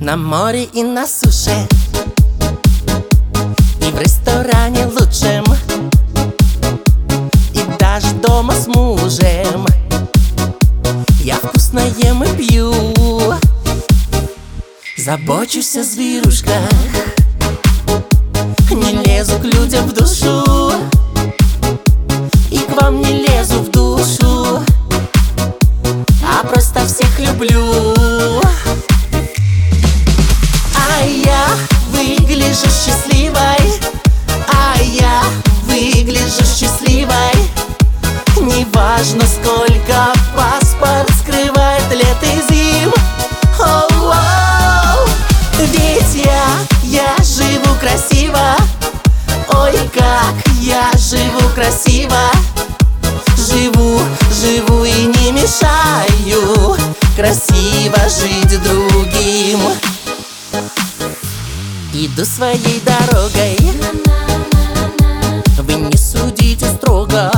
На море и на суше, и в ресторане лучшем, и даже дома с мужем. Я вкусно ем и пью, забочусь о зверушках, не лезу к людям в душу, и к вам не лезу в душу, а просто всех люблю. А я выгляжу счастливой, а я выгляжу счастливой. Неважно, сколько паспорт скрывает лет и зим. Оу-оу. Ведь я живу красиво. Ой, как я живу красиво. Живу и не мешаю красиво жить другим. Иду своей дорогой, вы не судите строго,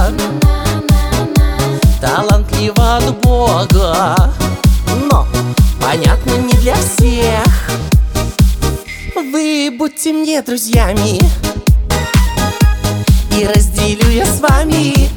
талантливо от Бога, но понятно не для всех. Вы будьте мне друзьями, и разделю я с вами,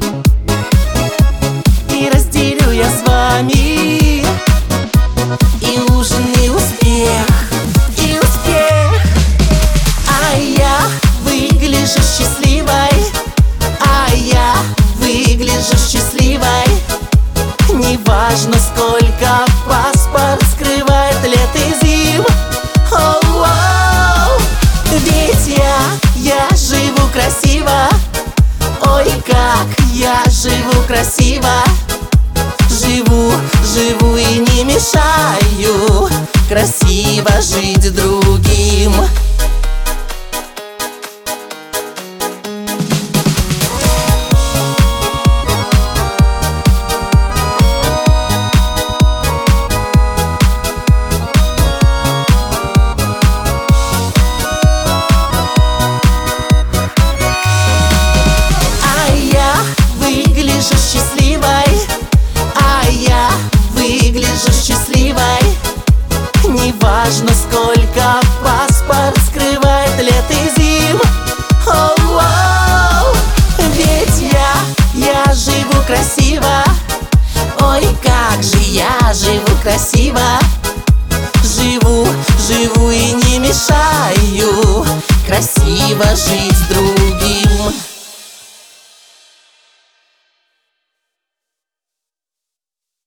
и разделю я с вами и ужин, и успех, и успех. А я выгляжу счастливой, а я выгляжу счастливой. Неважно, сколько паспорт скрывает лет и зим. Оу-оу. Ведь я живу красиво. Ой, как я живу красиво. Живу и не мешаю красиво жить другим. Счастливой, а я выгляжу счастливой. Неважно, сколько паспорт скрывает лет и зим. Оу-оу. Ведь я живу красиво. Ой, как же я живу красиво. Живу и не мешаю красиво жить другим.